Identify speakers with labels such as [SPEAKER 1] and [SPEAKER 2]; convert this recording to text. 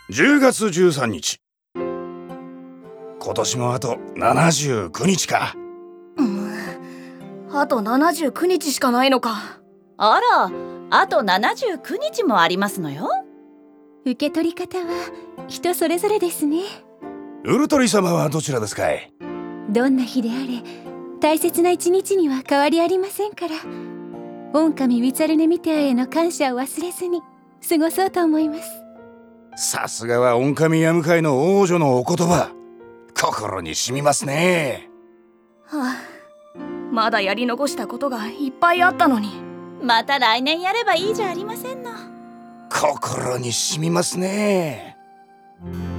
[SPEAKER 1] 10月13日。今年もあと79日か。
[SPEAKER 2] あと79日しかないのか。
[SPEAKER 3] あら、あと79日もありますのよ。
[SPEAKER 4] 受け取り方は人それぞれですね。
[SPEAKER 1] ウルトリ様はどちらですかい？
[SPEAKER 4] どんな日であれ大切な一日には変わりありませんから、狼ウィツァルネミテアへの感謝を忘れずに過ごそうと思います。
[SPEAKER 1] さすがは狼ヤム界の王女のお言葉、心に染みますね。
[SPEAKER 2] まだやり残したことがいっぱいあったのに。
[SPEAKER 3] また来年やればいいじゃありませんの。
[SPEAKER 1] 心に染みますね。